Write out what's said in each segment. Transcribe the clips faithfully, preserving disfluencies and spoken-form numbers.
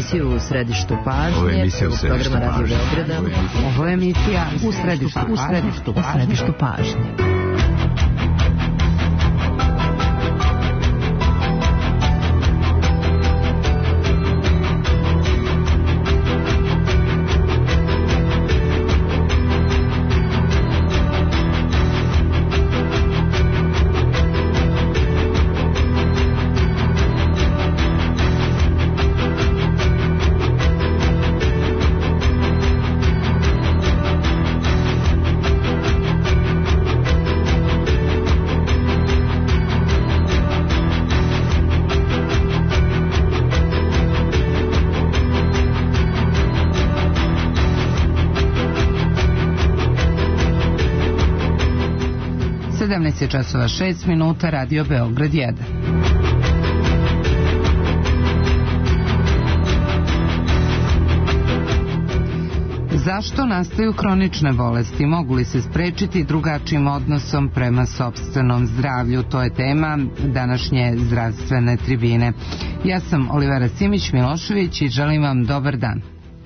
emisiju U središtu pažnje programa Radio Beograda. Ovo je emisija U središtu, u središtu, u središtu pažnje. sedamnaest je časova šest minuta, Radio Beograd jedan. Zašto nastaju kronične bolesti? Mogu li se sprečiti drugačijim odnosom prema sopstvenom zdravlju? To je tema današnje zdravstvene tribine. Ja sam Olivera Simić-Milošević i želim vam dobar dan.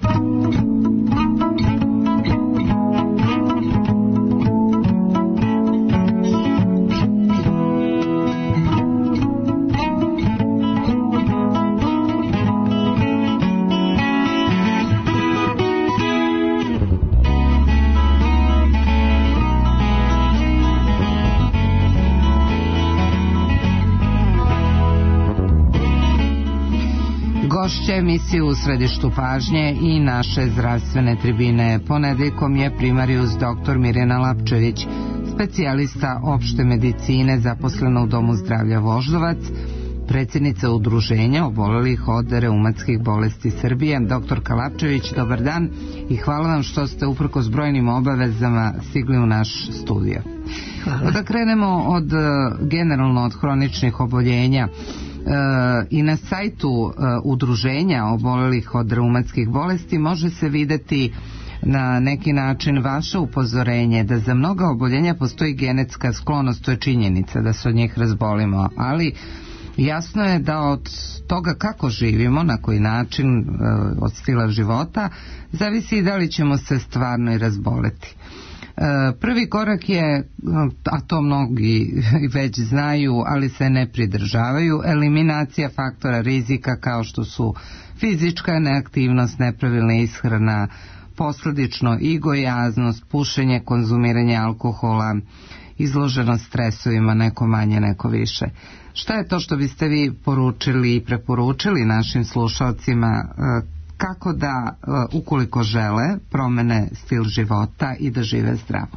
Gošća emisiju U središtu pažnje i naše zdravstvene tribine. Ponedeljkom je primarijus doktor Mirjana Lapčević, specijalista opšte medicine zaposlena u Domu zdravlja Voždovac, predsjednica udruženja obolelih od reumatskih bolesti Srbije. Doktorka Lapčević, dobar dan i hvala vam što ste uprkos brojnim obavezama stigli u naš studio. Hvala. Da krenemo od generalno od hroničnih oboljenja. E, i na sajtu e, udruženja obolelih od reumatskih bolesti može se videti na neki način vaše upozorenje da za mnoga oboljenja postoji genetska sklonost. To je činjenica da se od njih razbolimo, ali jasno je da od toga kako živimo, na koji način, e, od stila života, zavisi i da li ćemo se stvarno i razboleti. Prvi korak je, a to mnogi već znaju, ali se ne pridržavaju, eliminacija faktora rizika kao što su fizička neaktivnost, nepravilna ishrana, posledično i gojaznost, pušenje, konzumiranje alkohola, izloženost stresovima, neko manje, neko više. Šta je to što biste vi poručili i preporučili našim slušalcima kako da, ukoliko žele, promene stil života i da žive zdravo?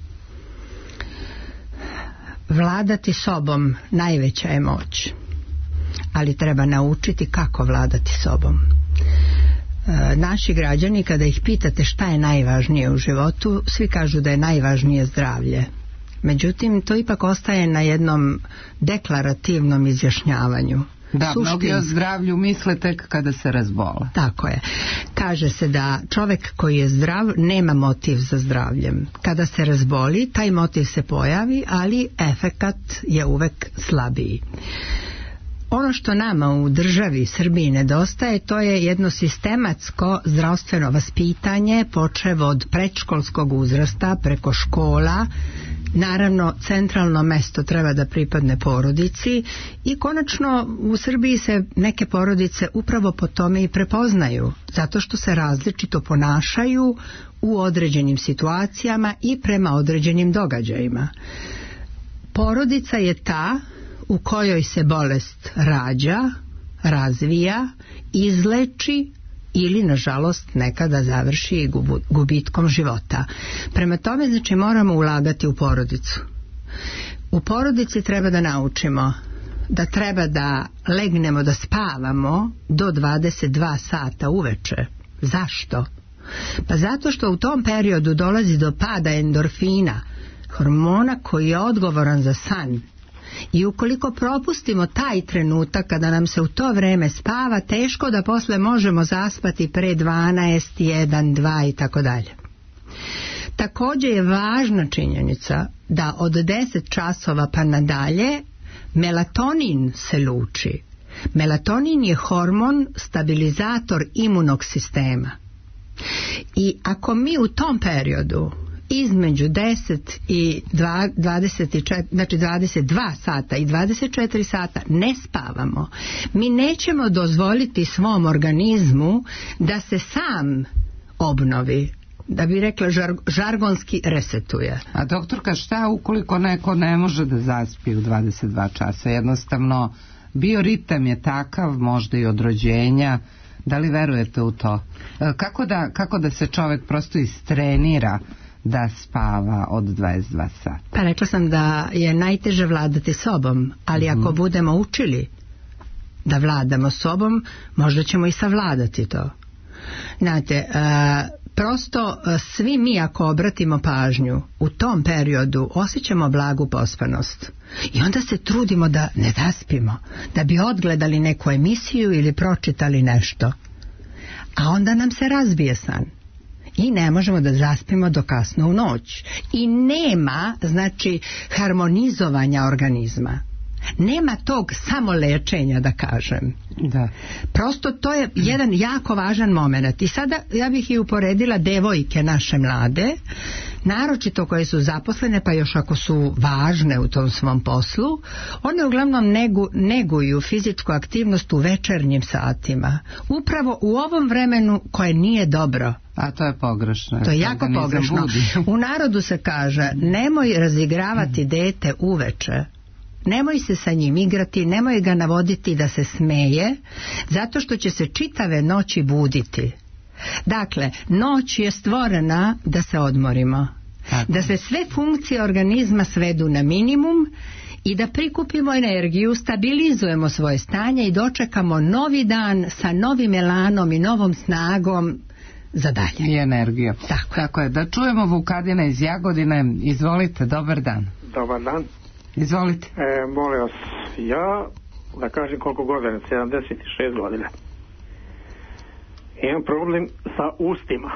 Vladati sobom najveća je moć, ali treba naučiti kako vladati sobom. E, naši građani, kada ih pitate šta je najvažnije u životu, svi kažu da je najvažnije zdravlje. Međutim, to ipak ostaje na jednom deklarativnom izjašnjavanju. Da, Suštin... mnogi o zdravlju misle tek kada se razbole. Tako je. Kaže se da čovjek koji je zdrav nema motiv za zdravljem. Kada se razboli, taj motiv se pojavi, ali efekat je uvek slabiji. Ono što nama u državi Srbiji nedostaje, to je jedno sistematsko zdravstveno vaspitanje, počev od predškolskog uzrasta preko škola. Naravno, centralno mesto treba da pripadne porodici i konačno u Srbiji se neke porodice upravo po tome i prepoznaju, zato što se različito ponašaju u određenim situacijama i prema određenim događajima. Porodica je ta u kojoj se bolest rađa, razvija, izleči ili, nažalost, nekada završi i gubitkom života. Prema tome, znači, moramo ulagati u porodicu. U porodici treba da naučimo da treba da legnemo da spavamo do dvadeset dva sata uveče. Zašto? Pa zato što u tom periodu dolazi do pada endorfina, hormona koji je odgovoran za san. I ukoliko propustimo taj trenutak kada nam se u to vreme spava, teško da posle možemo zaspati pre dvanaest, jedan, dva i tako dalje. Također je važna činjenica da od deset časova pa nadalje melatonin se luči. Melatonin je hormon stabilizator imunog sistema. I ako mi u tom periodu između deset i dvadeset četiri, znači dvadeset dva sata i dvadeset četiri sata ne spavamo, mi nećemo dozvoliti svom organizmu da se sam obnovi, da bi rekla žar, žargonski resetuje. A doktorka, šta ukoliko neko ne može da zaspi u dvadeset dva časa? Jednostavno bioritam je takav, možda i od rođenja. Da li verujete u to? Kako da, kako da se čovjek prosto istrenira da spava od dvadeset dva sata? Pa rekla sam da je najteže vladati sobom, ali ako mm. budemo učili da vladamo sobom, možda ćemo i savladati to. Znate, uh, prosto uh, svi mi ako obratimo pažnju u tom periodu osjećamo blagu pospanost i onda se trudimo da ne zaspimo, da bi odgledali neku emisiju ili pročitali nešto, a onda nam se razbije san i ne možemo da zaspimo do kasno u noć i nema, znači, harmonizovanja organizma. Nema tog samolečenja, da kažem. Da. Prosto to je jedan jako važan moment. I sada ja bih i uporedila devojke naše mlade, naročito koje su zaposlene, pa još ako su važne u tom svom poslu, one uglavnom negu, neguju fizičku aktivnost u večernjim satima. Upravo u ovom vremenu koje nije dobro. A to je pogrešno. To je jako pogrešno. U narodu se kaže, nemoj razigravati dete uveče. Nemoj se sa njim igrati, nemoj ga navoditi da se smeje, zato što će se čitave noći buditi. Dakle, noć je stvorena da se odmorimo, tako, da se sve funkcije organizma svedu na minimum i da prikupimo energiju, stabilizujemo svoje stanje i dočekamo novi dan sa novim elanom i novom snagom za dalje. I energiju. Tako. Tako je. Da čujemo Vukadina iz Jagodine. Izvolite, dobar dan. Dobar dan. Izvolite. E, molim vas, ja, da kažem koliko godina, sedamdeset šest godina. Imam problem sa ustima.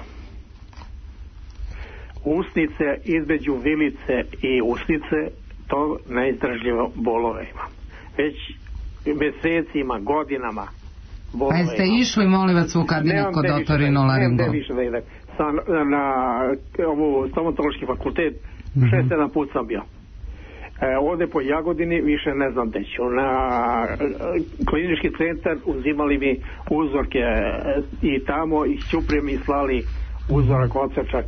Usnice između vilice i usnice, to neizdržljivo bolove imam. Već mjesecima, godinama bolove imam. Pa jeste imam. išli, molim vas, Vukadina, kod otorinolaringologa? Nemam gde više da idem. Sam na ovu stomatološki fakultet, mm-hmm. šest, sedam put sam bio. E, ovdje po Jagodini više ne znam gde ću. Na e, klinički centar uzimali mi uzorke e, i tamo iz Ćuprije mi slali uzorak, odsečak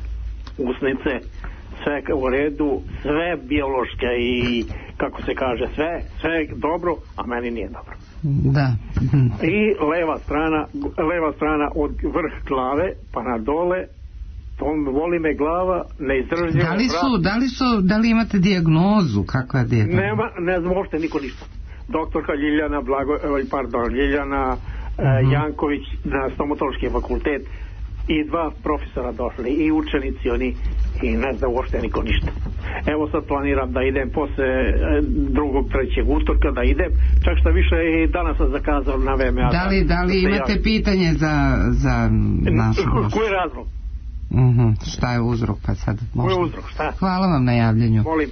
usnice, sve u redu, sve biološke i kako se kaže, sve, sve dobro, a meni nije dobro. Da. I leva strana, leva strana od vrh glave pa na dole, voli me glava, neizdržljivo. Da li su, da li su, da li imate dijagnozu? Kakva je dijagnoza? Nema, ne znam uopšte niko ništa. Doktorka Ljiljana Blago, pardon, Ljiljana uh-huh. Janković na stomatološki fakultet i dva profesora došli i učenici oni i ne znam uopšte niko ništa. Evo sad planiram da idem posle drugog, trećeg utorka da idem, čak što više i danas sam zakazao na vreme. Da li, da li imate javim. Pitanje za, za našu gošću? Koji je razlog? Uh-huh. Šta je uzrok? Pa sad možda. Koji je uzrok? Šta? Hvala vam na javljanju. Molim.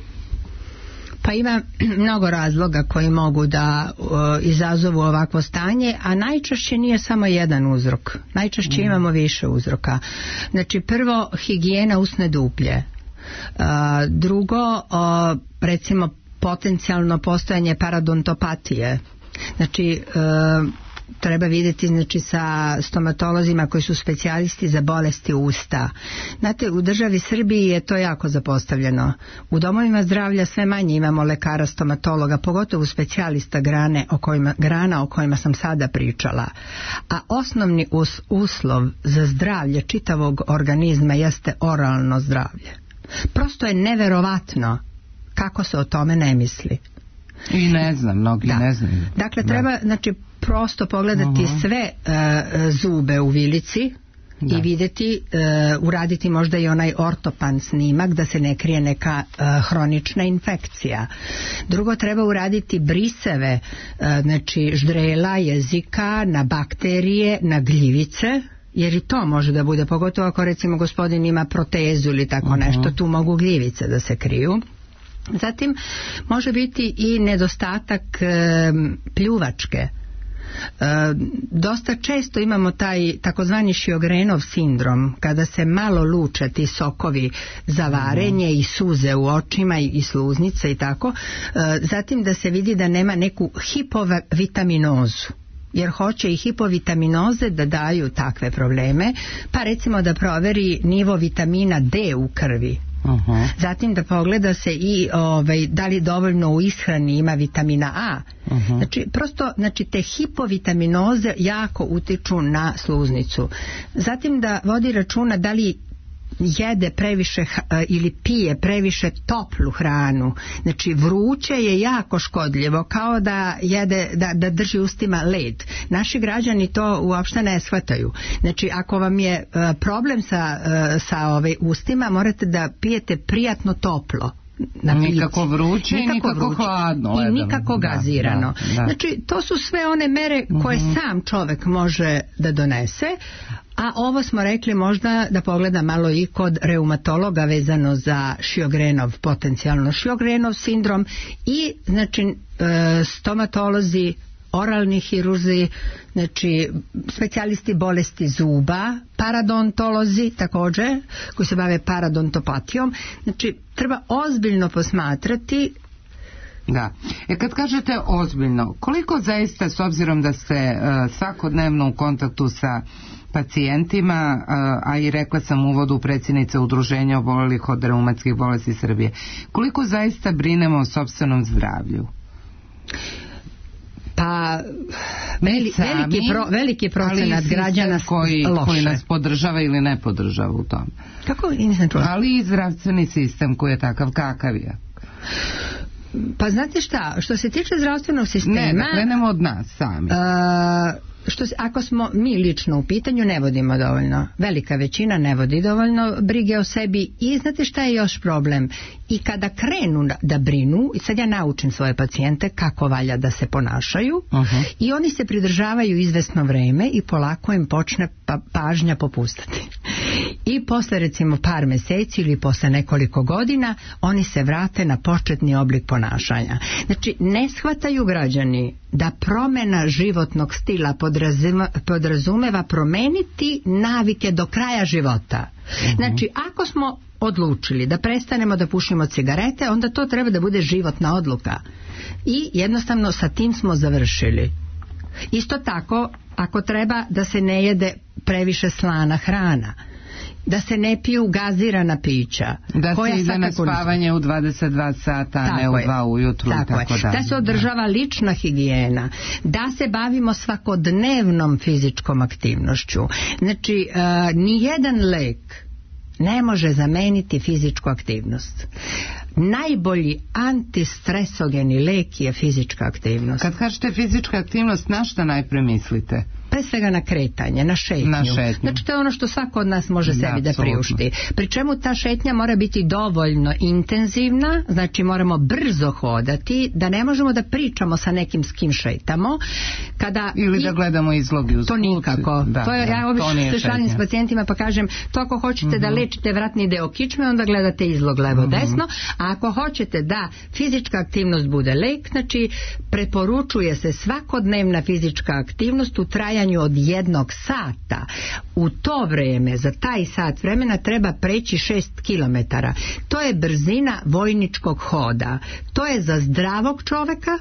Pa ima mnogo razloga koji mogu da uh, izazovu ovakvo stanje, a najčešće nije samo jedan uzrok. Najčešće mm. imamo više uzroka. Znači, prvo, higijena usne duplje. Uh, drugo, uh, recimo, potencijalno postojanje paradontopatije. Znači, uh, treba vidjeti, znači, sa stomatolozima koji su specijalisti za bolesti usta. Znate, u državi Srbiji je to jako zapostavljeno. U domovima zdravlja sve manje imamo lekara stomatologa, pogotovo specijalista grane o kojima, grana o kojima sam sada pričala. A osnovni us, uslov za zdravlje čitavog organizma jeste oralno zdravlje. Prosto je neverovatno kako se o tome ne misli. I ne znam, mnogi da. ne znaju. Dakle, treba, da. znači, prosto pogledati uh-huh. sve uh, zube u vilici da. i vidjeti, uh, uraditi možda i onaj ortopan snimak da se ne krije neka uh, hronična infekcija. Drugo, treba uraditi briseve, uh, znači ždrela, jezika, na bakterije, na gljivice, jer i to može da bude, pogotovo ako recimo gospodin ima protezu ili tako uh-huh. nešto, tu mogu gljivice da se kriju. Zatim može biti i nedostatak e, pljuvačke. E, dosta često imamo taj takozvani Sjogrenov sindrom, kada se malo luče ti sokovi za varenje i suze u očima i, i sluznice i tako. E, zatim da se vidi da nema neku hipovitaminozu, jer hoće i hipovitaminoze da daju takve probleme, pa recimo da proveri nivo vitamina D u krvi. Uh-huh. Zatim da pogleda se i ovaj, da li dovoljno u ishrani ima vitamina A. Uh-huh. Znači, prosto, znači, te hipovitaminoze jako utiču na sluznicu. Zatim da vodi računa da li jede previše ili pije previše toplu hranu. Znači, vruće je jako škodljivo, kao da jede, da, da drži ustima led. Naši građani to uopšte ne shvataju. Znači, ako vam je problem sa, sa ove ustima, morate da pijete prijatno toplo. Nikako vruće i nikako vruće. Hladno. I nikako gazirano. Da, da, da. Znači, to su sve one mere koje uh-huh. sam čovek može da donese, a ovo smo rekli možda da pogleda malo i kod reumatologa vezano za Sjogrenov, potencijalno Sjogrenov sindrom i znači stomatolozi, oralni hirurzi, znači specijalisti bolesti zuba, paradontolozi također, koji se bave paradontopatijom. Znači, treba ozbiljno posmatrati. Da. E kad kažete ozbiljno, koliko zaista, s obzirom da ste uh, svakodnevno u kontaktu sa pacijentima, uh, a i rekla sam u uvodu predsjednice Udruženja obolelih od reumatskih bolesti Srbije, koliko zaista brinemo o sopstvenom zdravlju? Pa veli, veliki, pro, veliki procenat građana koji, koji nas podržava ili ne podržava u tom. Kako? Nisam čula. Ali i zdravstveni sistem koji je takav kakav je. Pa znate šta, što se tiče zdravstvenog sistema... Ne, da krenemo od nas sami. Uh, što se, ako smo mi lično u pitanju, ne vodimo dovoljno. Velika većina ne vodi dovoljno brige o sebi i znate šta je još problem? I kada krenu da brinu, i sad ja naučim svoje pacijente kako valja da se ponašaju, uh-huh. i oni se pridržavaju izvesno vreme i polako im počne pa, pažnja popustati. I posle recimo par meseci ili posle nekoliko godina oni se vrate na početni oblik ponašanja. Znači, ne shvataju građani da promjena životnog stila podrazuma, podrazumeva promeniti navike do kraja života. Uh-huh. Znači, ako smo odlučili da prestanemo da pušimo cigarete, onda to treba da bude životna odluka. I jednostavno sa tim smo završili. Isto tako, ako treba da se ne jede previše slana hrana, da se ne piju gazirana pića, da koja se ide na spavanje u dvadeset dva sata, a ne u dva ujutru, tako, tako da. Da se održava lična higijena, da se bavimo svakodnevnom fizičkom aktivnošću. Znači, uh, nijedan lek ne može zameniti fizičku aktivnost. Najbolji antistresogeni lek je fizička aktivnost. Kad kažete fizička aktivnost, na šta najpre mislite? Pre svega na kretanje, na šetnju. Na šetnju. Znači, to je ono što svako od nas može da, sebi da priušti. Pri čemu ta šetnja mora biti dovoljno intenzivna, znači moramo brzo hodati, da ne možemo da pričamo sa nekim s kim šetamo. Kada ili i, da gledamo izlogi uz to nikako. Da, to je, da, ja obično se šalim s pacijentima pa kažem, to ako hoćete mm-hmm. da lečite vratni deo kičme, onda gledate izlog levo mm-hmm. desno, a ako hoćete da fizička aktivnost bude lek, znači preporučuje se svakodnevna fizička aktivnost u trajanju od jednog sata. U to vreme, za taj sat vremena treba preći šest kilometara. To je brzina vojničkog hoda. To je za zdravog čoveka,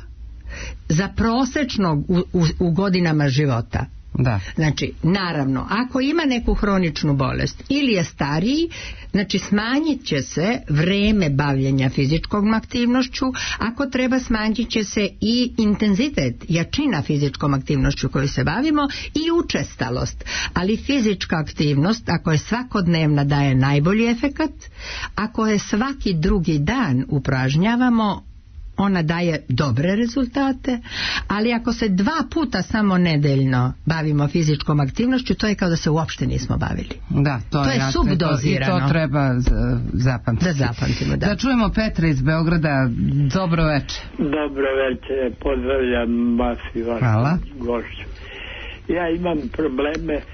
za prosečnog u, u, u godinama života. Da. Znači, naravno, ako ima neku hroničnu bolest ili je stariji, znači smanjit će se vreme bavljenja fizičkom aktivnošću, ako treba smanjit će se i intenzitet, jačina fizičkom aktivnošću koju se bavimo i učestalost. Ali fizička aktivnost, ako je svakodnevna, daje najbolji efekat, ako je svaki drugi dan upražnjavamo, ona daje dobre rezultate, ali ako se dva puta samo nedeljno bavimo fizičkom aktivnošću, to je kao da se uopšte nismo bavili. Da, to, to je, je subdozirano. I to treba zapamtiti. Da zapamtimo, da. Da čujemo Petra iz Beograda. Dobro večer. Dobro večer, pozdravljam vas i vašu gošću. Ja imam probleme, e,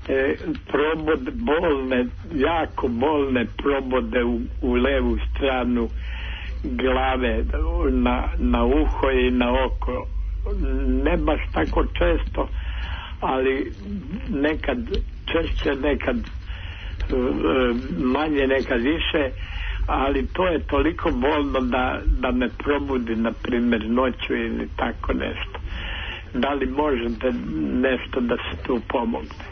probod, bolne, jako bolne probode u, u levu stranu glave na, na uho i na oko. Ne baš tako često, ali nekad češće, nekad manje, nekad više, ali to je toliko bolno da, da me probudi, na primjer, noću ili tako nešto. Da li možete nešto da se tu pomogne?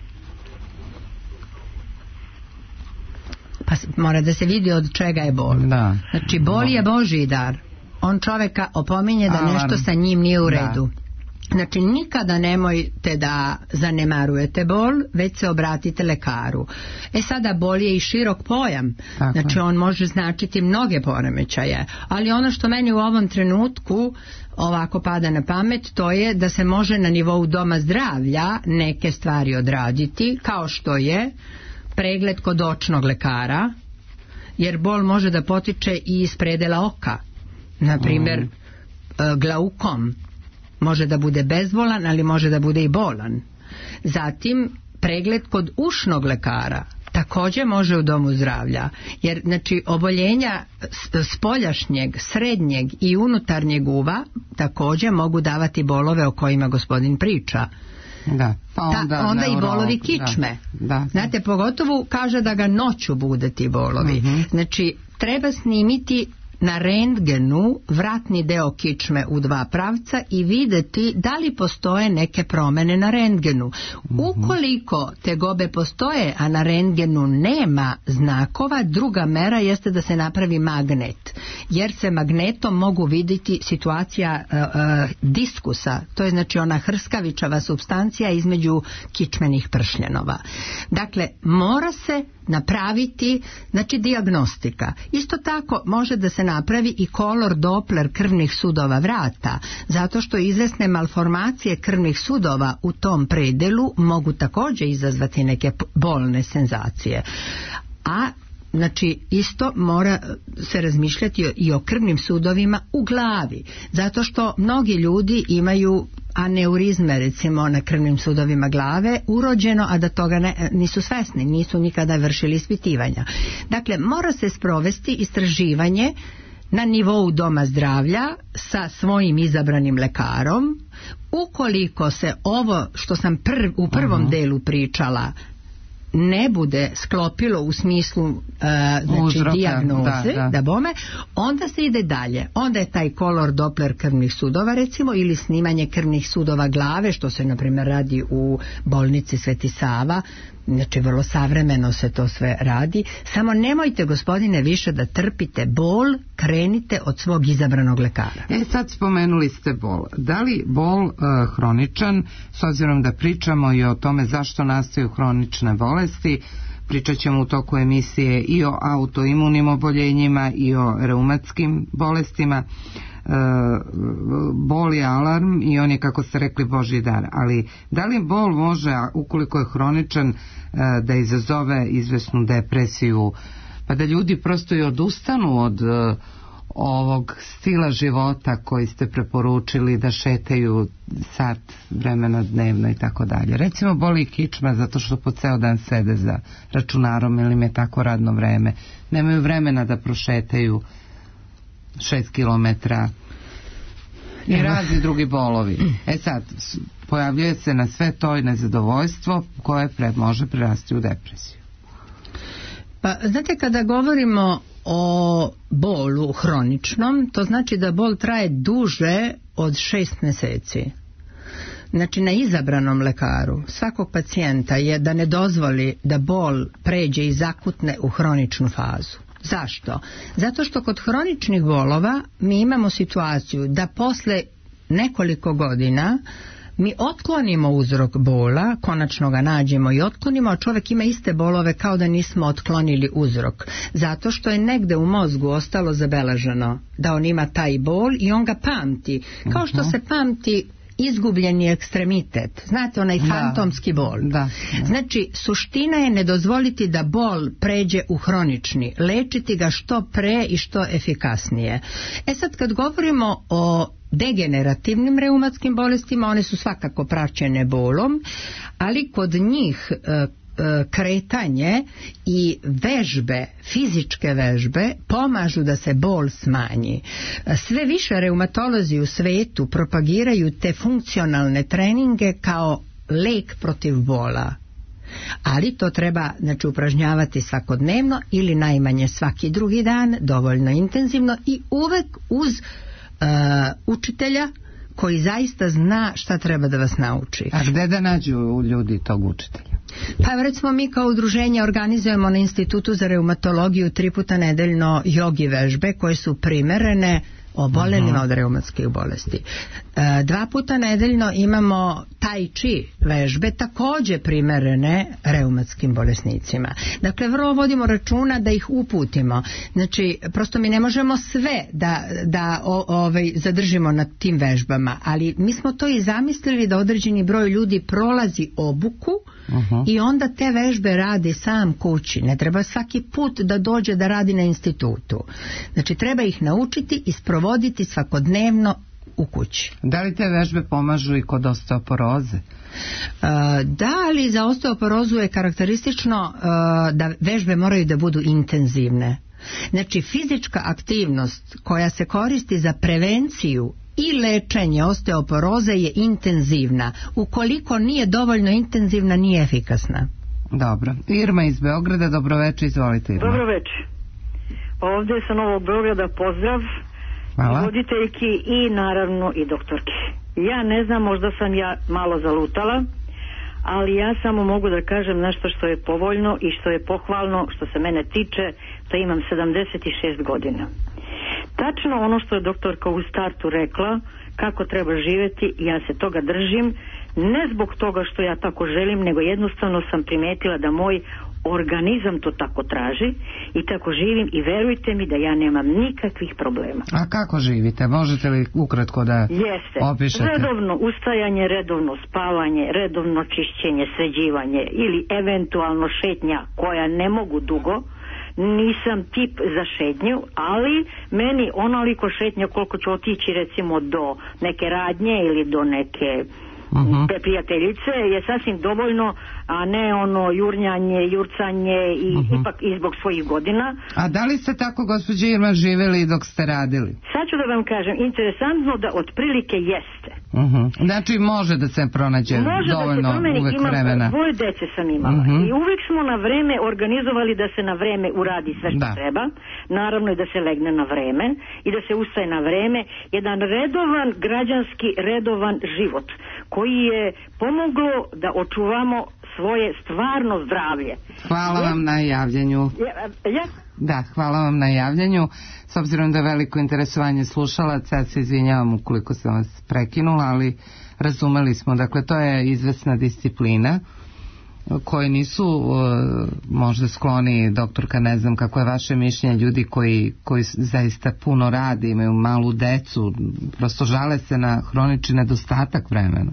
Pa mora da se vidi od čega je bol. Da. Znači, bol je Božji dar. On čoveka opominje da nešto sa njim nije u redu. Da. Znači, nikada nemojte da zanemarujete bol, već se obratite lekaru. E sada, bol je i širok pojam. Tako. Znači, on može značiti mnoge poremećaje. Ali ono što meni u ovom trenutku ovako pada na pamet, to je da se može na nivou doma zdravlja neke stvari odraditi, kao što je pregled kod očnog lekara, jer bol može da potiče i iz predela oka. Na primjer, mm. glaukom može da bude bezbolan, ali može da bude i bolan. Zatim, pregled kod ušnog lekara također može u domu zdravlja, jer znači oboljenja spoljašnjeg, srednjeg i unutarnjeg uva također mogu davati bolove o kojima gospodin priča. Da, pa onda, Ta, onda i bolovi kičme. Da, da. Znate, pogotovo kaže da ga noću bude ti bolovi. Mm-hmm. Znači, treba snimiti na rentgenu vratni deo kičme u dva pravca i vidjeti da li postoje neke promjene na rentgenu. Mm-hmm. Ukoliko tegobe postoje, a na rentgenu nema znakova, druga mera jeste da se napravi magnet, jer se magnetom mogu vidjeti situacija uh, uh, diskusa, to je znači ona hrskavičava supstancija između kičmenih pršljenova. Dakle, mora se napraviti, znači, dijagnostika. Isto tako može da se napravi i kolor Doppler krvnih sudova vrata, zato što izvesne malformacije krvnih sudova u tom predelu mogu također izazvati neke bolne senzacije. A znači, isto mora se razmišljati i o krvnim sudovima u glavi, zato što mnogi ljudi imaju aneurizme, recimo, na krvnim sudovima glave, urođeno, a da toga ne, nisu svesni, nisu nikada vršili ispitivanja. Dakle, mora se sprovesti istraživanje na nivou doma zdravlja sa svojim izabranim lekarom. Ukoliko se ovo što sam prv, u prvom uh-huh. delu pričala ne bude sklopilo u smislu uh, znači Uzroka, dijagnoze, da, da. da bome, onda se ide dalje. Onda je taj kolor Doppler krvnih sudova, recimo, ili snimanje krvnih sudova glave, što se na primjer radi u bolnici Sveti Sava. Znači, vrlo savremeno se to sve radi. Samo nemojte, gospodine, više da trpite bol, krenite od svog izabranog lekara. E, sad spomenuli ste bol. Da li bol uh, hroničan, s obzirom da pričamo i o tome zašto nastaju hronične bolesti, pričat ćemo u toku emisije i o autoimunim oboljenjima i o reumatskim bolestima. Uh, bol je alarm i on je, kako ste rekli, Božji dar, ali da li bol može, ukoliko je hroničan, uh, da izazove izvesnu depresiju, pa da ljudi prosto i odustanu od uh, ovog stila života koji ste preporučili, da šetaju sat vremena dnevno i tako dalje. Recimo, boli kičma zato što po ceo dan sede za računarom ili im je tako radno vreme, nemaju vremena da prošetaju šest kilometara i razni drugi bolovi. E sad, pojavljuje se na sve to i nezadovoljstvo koje pred, može prerasti u depresiju. Pa, znate, kada govorimo o bolu hroničnom, to znači da bol traje duže od šest mjeseci. Znači, na izabranom lekaru svakog pacijenta je da ne dozvoli da bol pređe iz akutne u hroničnu fazu. Zašto? Zato što kod hroničnih bolova mi imamo situaciju da posle nekoliko godina mi otklonimo uzrok bola, konačno ga nađemo i otklonimo, a čovjek ima iste bolove kao da nismo otklonili uzrok. Zato što je negde u mozgu ostalo zabeleženo da on ima taj bol i on ga pamti. Kao što se pamti izgubljeni ekstremitet. Znate, onaj fantomski bol. Da, da. Znači, suština je ne dozvoliti da bol pređe u hronični. Lečiti ga što pre i što efikasnije. E sad, kad govorimo o degenerativnim reumatskim bolestima, one su svakako praćene bolom, ali kod njih kretanje i vežbe, fizičke vežbe pomažu da se bol smanji. Sve više reumatolozi u svetu propagiraju te funkcionalne treninge kao lek protiv bola. Ali to treba, znači, upražnjavati svakodnevno ili najmanje svaki drugi dan, dovoljno intenzivno i uvek uz uh, učitelja koji zaista zna šta treba da vas nauči. A gde da nađu ljudi tog učitelja? Pa recimo mi kao udruženje organizujemo na Institutu za reumatologiju tri puta nedeljno jogi vežbe koje su primerene obolelima od reumatskih bolesti. E, dva puta nedeljno imamo tai chi vežbe takođe primerene reumatskim bolesnicima. Dakle, vrlo vodimo računa da ih uputimo. Znači, prosto mi ne možemo sve da, da o, ovaj, zadržimo na tim vežbama, ali mi smo to i zamislili da određeni broj ljudi prolazi obuku uh-huh. i onda te vežbe radi sam kući. Ne treba svaki put da dođe da radi na institutu. Znači, treba ih naučiti i sprovoditi svakodnevno u kući. Da li te vežbe pomažu i kod osteoporoze? Uh, da, ali za osteoporozu je karakteristično uh, da vežbe moraju da budu intenzivne. Znači, fizička aktivnost koja se koristi za prevenciju i lečenje osteoporoze je intenzivna. Ukoliko nije dovoljno intenzivna, nije efikasna. Dobro. Irma iz Beograda, dobroveče, izvolite, Irma. Dobroveče. Ovdje sa Novog Beograda, pozdrav. Hvala. Voditeljki i naravno i doktorki. Ja ne znam, možda sam ja malo zalutala, ali ja samo mogu da kažem nešto što je povoljno i što je pohvalno, što se mene tiče, da imam sedamdeset šest godina. Tačno ono što je doktorka u startu rekla, kako treba živjeti, ja se toga držim, ne zbog toga što ja tako želim, nego jednostavno sam primetila da moj organizam to tako traži i tako živim i verujte mi da ja nemam nikakvih problema. A kako živite? Možete li ukratko da Jeste. opišete? Redovno ustajanje, redovno spavanje, redovno čišćenje, sređivanje ili eventualno šetnja koja ne mogu dugo. Nisam tip za šetnju, ali meni onoliko šetnja koliko ću otići recimo do neke radnje ili do neke uh-huh. prijateljice je sasvim dovoljno, a ne ono jurnjanje, jurcanje i uh-huh. ipak i zbog svojih godina. A da li ste tako, gospođo Irma, živjeli dok ste radili? Sad ću da vam kažem, interesantno da otprilike jeste. Uh-huh. Znači može da se pronađe može dovoljno da se promeni, uvek imam, vremena. Dvoje dece sam imala uh-huh. i uvek smo na vreme organizovali da se na vreme uradi sve što da. treba, naravno i da se legne na vreme i da se ustaje na vreme. Jedan redovan, građanski redovan život koji je pomoglo da očuvamo svoje stvarno zdravlje. Hvala vam na javljanju. Ja, ja? Da, hvala vam na javljanju. S obzirom da je veliko interesovanje slušalaca, ja se izvinjavam ukoliko sam vas prekinula, ali razumeli smo. Dakle, to je izvesna disciplina koji nisu uh, možda skloni, doktorka, ne znam kako je vaše mišljenje, ljudi koji, koji zaista puno rade, imaju malu decu, prosto žale se na hronični nedostatak vremena.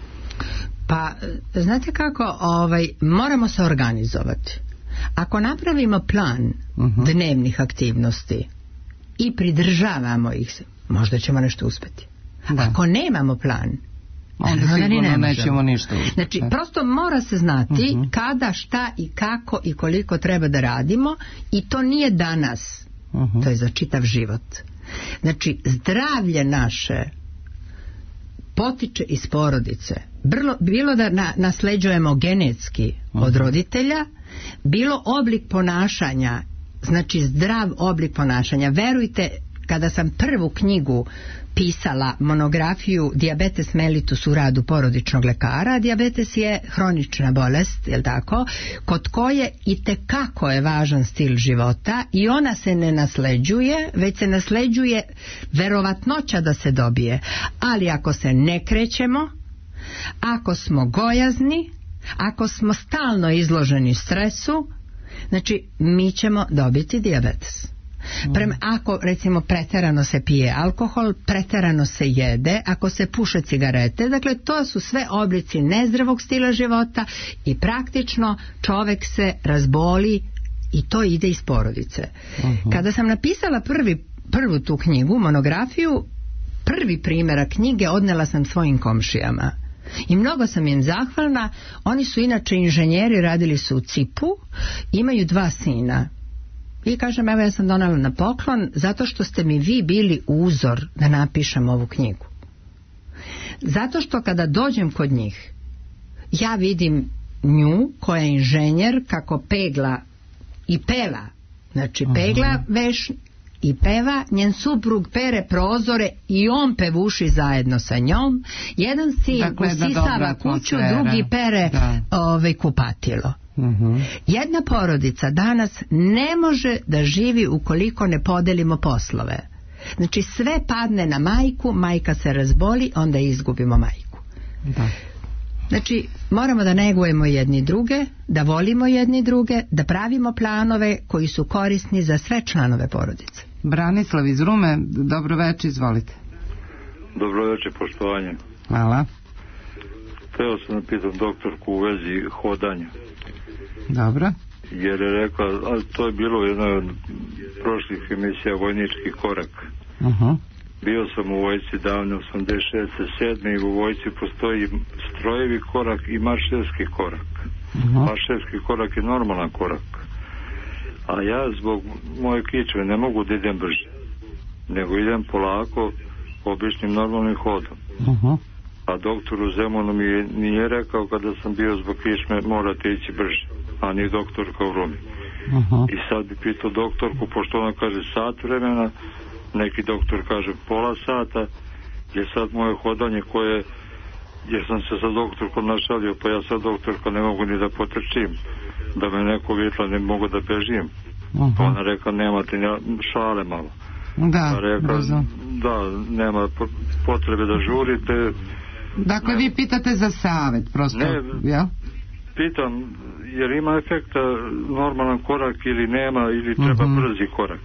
Pa, znate kako, ovaj, moramo se organizovati. Ako napravimo plan uh-huh. dnevnih aktivnosti i pridržavamo ih se, možda ćemo nešto uspjeti. Da. Ako nemamo plan, onda sigurno ne nećemo ništa uspjeti. Znači, prosto mora se znati uh-huh. kada, šta i kako i koliko treba da radimo i to nije danas. Uh-huh. To je za čitav život. Znači, zdravlje naše potiče iz porodice. Bilo, bilo da na, nasleđujemo genetski uh-huh. od roditelja, bilo oblik ponašanja, znači zdrav oblik ponašanja. Verujte, kada sam prvu knjigu pisala, monografiju Dijabetes mellitus u radu porodičnog lekara, dijabetes je hronična bolest, je li tako, kod koje itekako je važan stil života i ona se ne nasleđuje, već se nasleđuje verovatnoća da se dobije. Ali ako se ne krećemo, ako smo gojazni, ako smo stalno izloženi stresu, znači mi ćemo dobiti dijabetes. Prema, ako recimo preterano se pije alkohol, preterano se jede, ako se puše cigarete, dakle to su sve oblici nezdravog stila života i praktično čovek se razboli i to ide iz porodice. Uh-huh. Kada sam napisala prvi, prvu tu knjigu, monografiju, prvi primjerak knjige odnela sam svojim komšijama. I mnogo sam im zahvalna. Oni su inače inženjeri, radili su u C I P-u, imaju dva sina. I kažem, evo ja sam donela na poklon zato što ste mi vi bili uzor da napišem ovu knjigu. Zato što kada dođem kod njih, ja vidim nju koja je inženjer kako pegla i peva. Znači pegla veš i peva, njen suprug pere prozore i on pevuši zajedno sa njom. Jedan sin dakle, usisava kuću, drugi pere ove, kupatilo. Uh-huh. Jedna porodica danas ne može da živi ukoliko ne podelimo poslove. Znači sve padne na majku, majka se razboli, onda izgubimo majku. Da. Znači moramo da negujemo jedni druge, da volimo jedni druge, da pravimo planove koji su korisni za sve članove porodice. Branislav iz Rume, dobro večer, izvolite. Dobro večer, poštovanje. Hvala. Hteo sam da pitam doktorku u vezi hodanja. Dobro. Jer je rekla, ali to je bilo jedno od prošlih emisija Vojnički korak. Uh-huh. Bio sam u vojsci davne osamdeset šeste sedme i u vojsci postoji strojevi korak i marševski korak. Uh-huh. Marševski korak je normalan korak. A ja zbog moje kičme ne mogu da idem brže, nego idem polako, običnim normalnim hodom. Uh-huh. A doktor u Zemunu mi nije rekao kada sam bio zbog kičme morate ići brže, a ni doktorka u Rumi. Uh-huh. I sad bi pitao doktorku, pošto ona kaže sat vremena, neki doktor kaže pola sata, je sad moje hodanje koje, jer sam se sa doktorkom našalio, pa ja sad doktorka ne mogu ni da potrčim, da me neko vitla, ne mogu da bežim. Uh-huh. Pa ona rekla nemate šale malo. Da, pa rekla, da, nema potrebe da žurite. Dakle, vi pitate za savjet, prosto, ne, ja? Pitam, jer ima efekta normalan korak ili nema, ili treba uh-huh. brzi korak.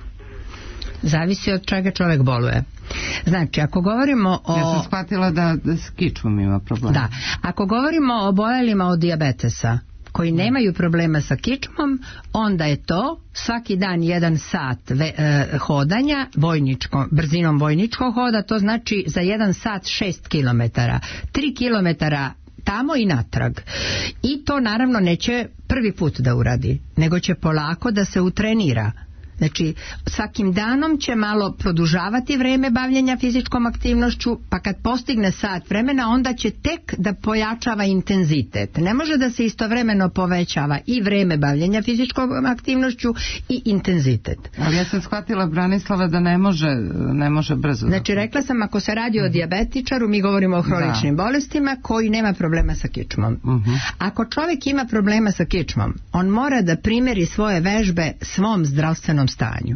Zavisi od čega čovjek boluje. Znači, ako govorimo o... Ja sam shvatila da, da s kičmom ima problema. Da, ako govorimo o oboljelima od dijabetesa, koji nemaju problema sa kičmom, onda je to svaki dan jedan sat ve, e, hodanja vojničko, brzinom vojničkog hoda, to znači za jedan sat šest kilometara. Tri kilometara tamo i natrag. I to naravno neće prvi put da uradi, nego će polako da se utrenira. Znači, svakim danom će malo produžavati vreme bavljenja fizičkom aktivnošću, pa kad postigne sat vremena, onda će tek da pojačava intenzitet. Ne može da se istovremeno povećava i vreme bavljenja fizičkom aktivnošću i intenzitet. Ali ja sam shvatila, Branislava, da ne može, ne može brzo. Znači, rekla sam, ako se radi o dijabetičaru, mi govorimo o hroničnim da. bolestima koji nema problema sa kičmom. Uh-huh. Ako čovjek ima problema sa kičmom, on mora da primeri svoje vežbe svom zdravstvenom stanju.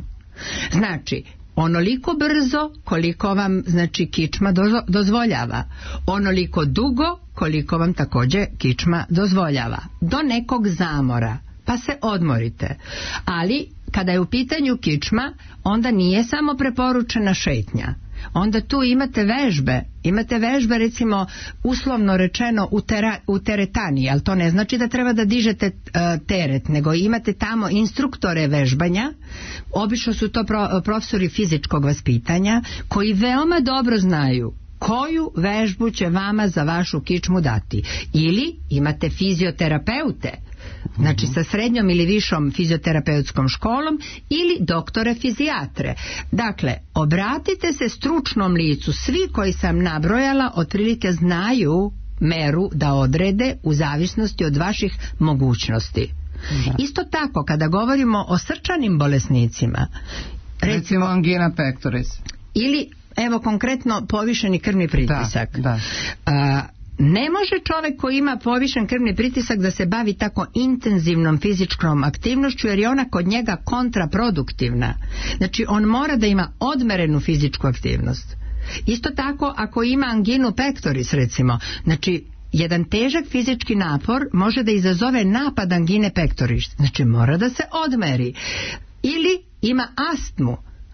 Znači, onoliko brzo koliko vam, znači, kičma dozo, dozvoljava, onoliko dugo koliko vam također kičma dozvoljava, do nekog zamora, pa se odmorite. Ali kada je u pitanju kičma, onda nije samo preporučena šetnja, onda tu imate vežbe, imate vežbe recimo uslovno rečeno u, tera, u teretani, ali to ne znači da treba da dižete uh, teret, nego imate tamo instruktore vežbanja, obično su to pro, profesori fizičkog vaspitanja, koji veoma dobro znaju koju vežbu će vama za vašu kičmu dati. Ili imate fizioterapeute, znači sa srednjom ili višom fizioterapeutskom školom, ili doktore fizijatre. Dakle, obratite se stručnom licu. Svi koji sam nabrojala otprilike znaju meru da odrede u zavisnosti od vaših mogućnosti. Da. Isto tako, kada govorimo o srčanim bolesnicima, recimo, recimo angina pectoris, ili evo konkretno povišeni krvni pritisak, da, da. A, ne može čovjek koji ima povišen krvni pritisak da se bavi tako intenzivnom fizičkom aktivnošću, jer je ona kod njega kontraproduktivna. Znači, on mora da ima odmerenu fizičku aktivnost. Isto tako, ako ima anginu pectoris, recimo, znači, jedan težak fizički napor može da izazove napad angine pectoris. Znači, mora da se odmeri. Ili ima astmu.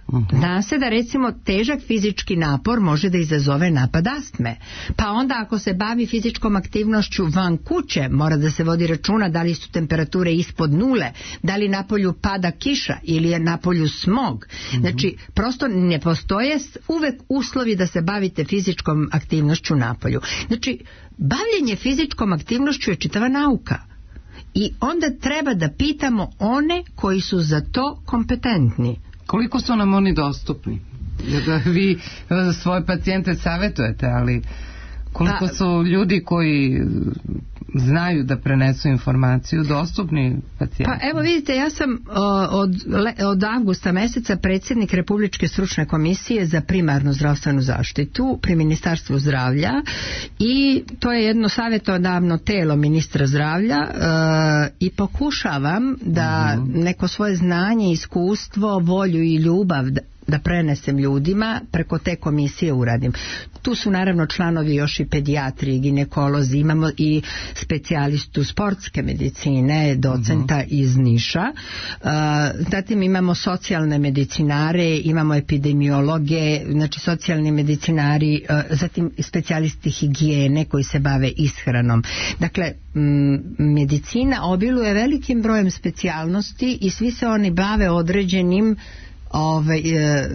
Uh-huh. Zna se da recimo težak fizički napor može da izazove napad astme. Pa onda ako se bavi fizičkom aktivnošću van kuće, mora da se vodi računa da li su temperature ispod nule, da li napolju pada kiša ili je napolju smog. Uh-huh. Znači, prosto ne postoje uvek uslovi da se bavite fizičkom aktivnošću napolju. Znači, bavljenje fizičkom aktivnošću je čitava nauka. I onda treba da pitamo one koji su za to kompetentni. Koliko su nam oni dostupni? Jer da vi svoje pacijente savjetujete, ali koliko pa, su ljudi koji znaju da prenesu informaciju dostupni pacijenti? Pa evo vidite, ja sam od, od avgusta meseca predsjednik Republičke stručne komisije za primarnu zdravstvenu zaštitu pri Ministarstvu zdravlja i to je jedno savjetodavno telo ministra zdravlja e, i pokušavam da uh-huh. neko svoje znanje, iskustvo, volju i ljubav da, da prenesem ljudima preko te komisije uradim. Tu su naravno članovi još i pedijatri i ginekolozi, imamo i specijalistu sportske medicine, docenta uh-huh. iz Niša, uh, zatim imamo socijalne medicinare, imamo epidemiologe, znači socijalni medicinari, uh, zatim specijalisti higijene koji se bave ishranom. Dakle, m, medicina obiluje velikim brojem specijalnosti i svi se oni bave određenim ovaj, e,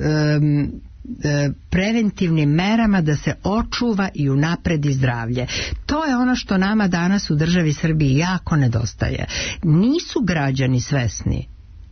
e, preventivnim merama da se očuva i unapredi zdravlje. To je ono što nama danas u državi Srbiji jako nedostaje. Nisu građani svesni,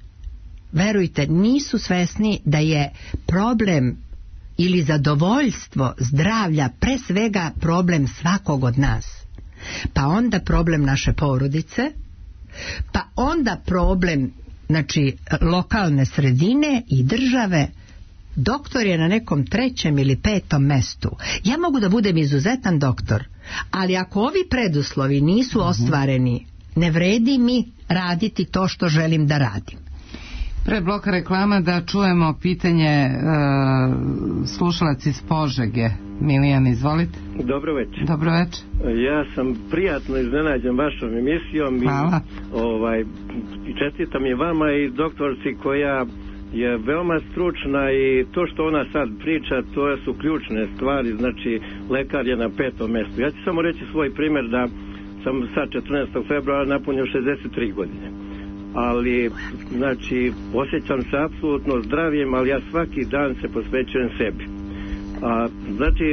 verujte, nisu svesni da je problem ili zadovoljstvo zdravlja pre svega problem svakog od nas. Pa onda problem naše porodice, pa onda problem znači lokalne sredine i države. Doktor je na nekom trećem ili petom mestu. Ja mogu da budem izuzetan doktor, ali ako ovi preduslovi nisu uh-huh. ostvareni, ne vredi mi raditi to što želim da radim. Pre bloka reklama da čujemo pitanje uh, slušalac iz Požege. Milijan, izvolite. Dobro večer. Dobro večer. Ja sam prijatno iznenađen vašom emisijom. Hvala. I, ovaj, i čestitam je vama i doktorci koja je veoma stručna i to što ona sad priča, to su ključne stvari, znači lekar je na petom mjestu. Ja ću samo reći svoj primjer da sam sad četrnaestog februara napunio šezdeset tri godine. Ali, znači, osjećam se apsolutno zdravim, ali ja svaki dan se posvećujem sebi. A, znači,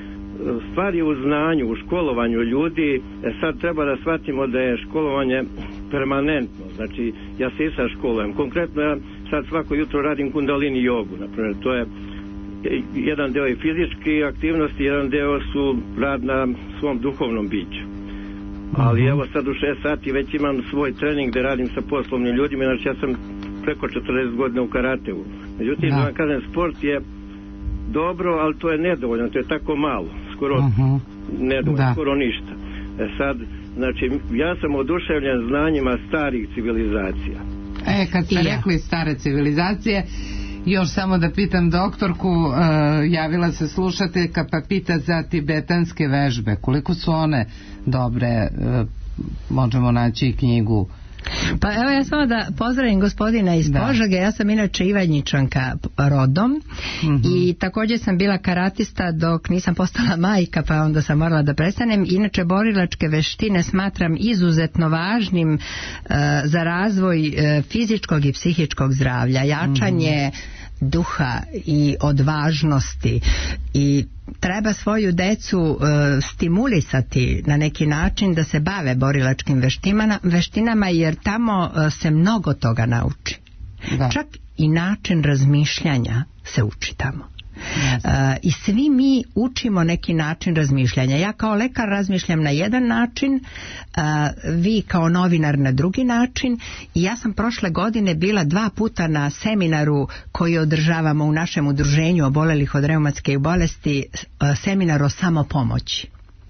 stvar je u znanju, u školovanju ljudi. E sad treba da shvatimo da je školovanje permanentno. Znači, ja se i sad školujem. Konkretno, ja sad svako jutro radim kundalini jogu, naprimjer. To je jedan deo i fizičke aktivnosti, jedan deo su rad na svom duhovnom biću. Ali evo sad u šest sati već imam svoj trening gde radim sa poslovnim ljudima, znači ja sam preko četrdeset godina u karateu. Međutim, da vam kažem, sport je dobro, ali to je nedovoljno, to je tako malo, skoro uh-huh. nedovoljno, da. skoro ništa. E sad, znači, ja sam oduševljen znanjima starih civilizacija. E, kad ste ja. rekli stare civilizacije, još samo da pitam doktorku, uh, javila se slušateljka pa pita za tibetanske vežbe. Koliko su one dobre? Uh, možemo naći i knjigu. Pa evo ja samo da pozdravim gospodina iz da. Požege, ja sam inače Ivanjičanka rodom mm-hmm. i također sam bila karatista dok nisam postala majka, pa onda sam morala da prestanem. Inače borilačke veštine smatram izuzetno važnim uh, za razvoj uh, fizičkog i psihičkog zdravlja, jačanje mm-hmm. duha i odvažnosti i treba svoju decu uh, stimulisati na neki način da se bave borilačkim veštinama, veštinama jer tamo uh, se mnogo toga nauči. Da. Čak i način razmišljanja se uči tamo. Uh, i svi mi učimo neki način razmišljanja. Ja kao lekar razmišljam na jedan način, uh, vi kao novinar na drugi način i ja sam prošle godine bila dva puta na seminaru koji održavamo u našem udruženju obolelih od reumatske bolesti, uh, seminar o samopomoći.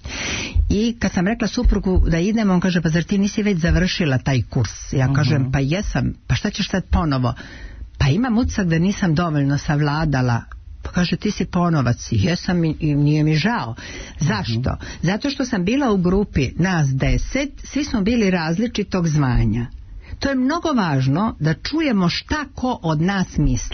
I kad sam rekla suprugu da idemo, on kaže, pa zar ti nisi već završila taj kurs? Ja uh-huh. kažem, pa jesam, pa šta ćeš sad ponovo? Pa imam utisak da nisam dovoljno savladala. Pa kaže, ti si ponovac. Jesam i nije mi žao. Zašto? Uh-huh. Zato što sam bila u grupi nas deset, svi smo bili različitog zvanja. To je mnogo važno da čujemo šta ko od nas misli.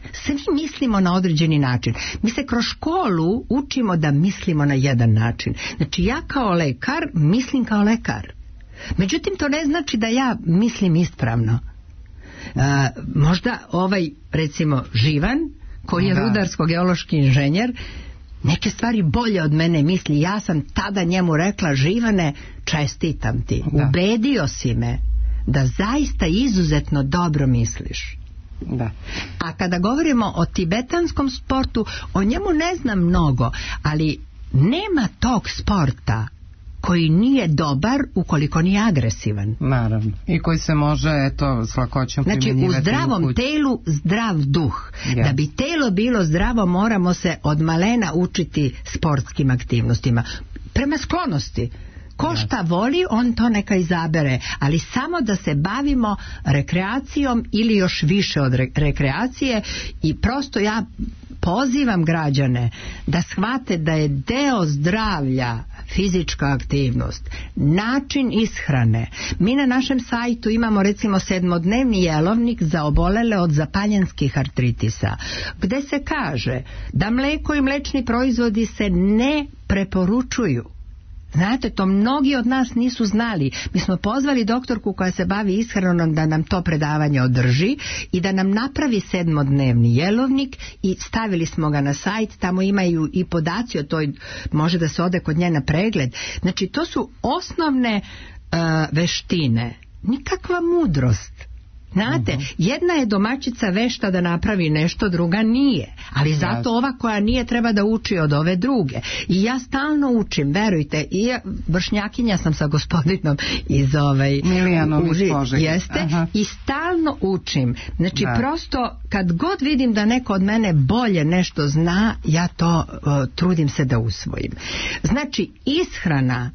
Svi mislimo na određeni način. Mi se kroz školu učimo da mislimo na jedan način. Znači ja kao lekar mislim kao lekar. Međutim, to ne znači da ja mislim ispravno. Uh, možda ovaj, recimo, Živan, koji je da. rudarsko-geološki inženjer, neke stvari bolje od mene misli. Ja sam tada njemu rekla: Živane, čestitam ti. Da. Ubedio si me da zaista izuzetno dobro misliš. Da. A kada govorimo o tibetanskom sportu, o njemu ne znam mnogo, ali nema tog sporta koji nije dobar ukoliko nije agresivan. Naravno. I koji se može, eto, s lakoćom primjenjivati. Znači, u zdravom telu zdrav duh. Yes. Da bi telo bilo zdravo, moramo se od malena učiti sportskim aktivnostima. Prema sklonosti. Ko šta voli, on to neka izabere, ali samo da se bavimo rekreacijom ili još više od re- rekreacije i prosto ja pozivam građane da shvate da je deo zdravlja fizička aktivnost, način ishrane. Mi na našem sajtu imamo recimo sedmodnevni jelovnik za obolele od zapaljenskih artritisa, gde se kaže da mleko i mlečni proizvodi se ne preporučuju. Znate, to mnogi od nas nisu znali. Mi smo pozvali doktorku koja se bavi ishranom da nam to predavanje održi i da nam napravi sedmodnevni jelovnik i stavili smo ga na sajt. Tamo imaju i podaci o toj, može da se ode kod nje na pregled. Znači, to su osnovne uh, veštine. Nikakva mudrost. Znate, uh-huh. jedna je domaćica vešta da napravi nešto, druga nije. Ali yes. zato ova koja nije treba da uči od ove druge. I ja stalno učim, verujte, i ja, vršnjakinja sam sa gospodinom iz ovaj... Milijanović Požeg. Jeste, aha. I stalno učim. Znači, da. prosto, kad god vidim da neko od mene bolje nešto zna, ja to uh, trudim se da usvojim. Znači, ishrana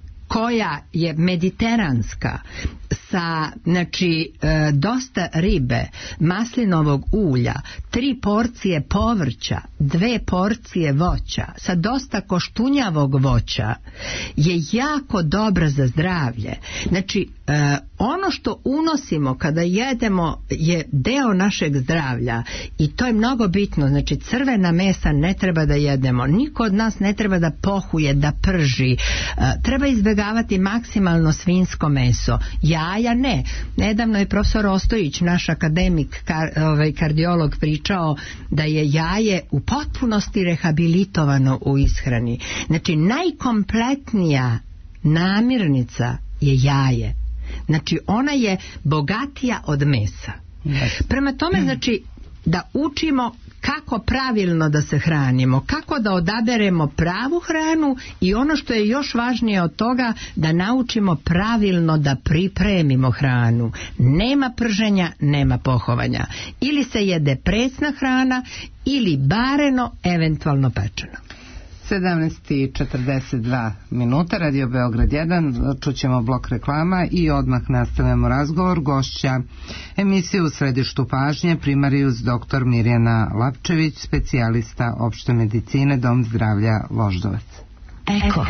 koja je mediteranska, sa, znači, e, dosta ribe, maslinovog ulja, tri porcije povrća, dve porcije voća, sa dosta koštunjavog voća, je jako dobra za zdravlje. Znači, e, ono što unosimo kada jedemo je deo našeg zdravlja i to je mnogo bitno. Znači, crvena mesa ne treba da jedemo, niko od nas ne treba da pohuje, da prži, e, treba izbjegavati maksimalno svinjsko meso. Jaja ne. Nedavno je profesor Ostojić, naš akademik, kar, ovaj, kardiolog, pričao da je jaje u potpunosti rehabilitovano u ishrani. Znači, najkompletnija namirnica je jaje. Znači, ona je bogatija od mesa. Prema tome, znači, da učimo kako pravilno da se hranimo, kako da odaberemo pravu hranu i ono što je još važnije od toga, da naučimo pravilno da pripremimo hranu. Nema prženja, nema pohovanja. Ili se jede presna hrana ili bareno, eventualno pečeno. sedamnaest i četrdeset dva minuta, Radio Beograd jedan, čućemo blok reklama i odmah nastavljamo razgovor. Gošća emisije U središtu pažnje primarijus doktor Mirjana Lapčević, specijalista opšte medicine, Dom zdravlja Voždovac. Eko.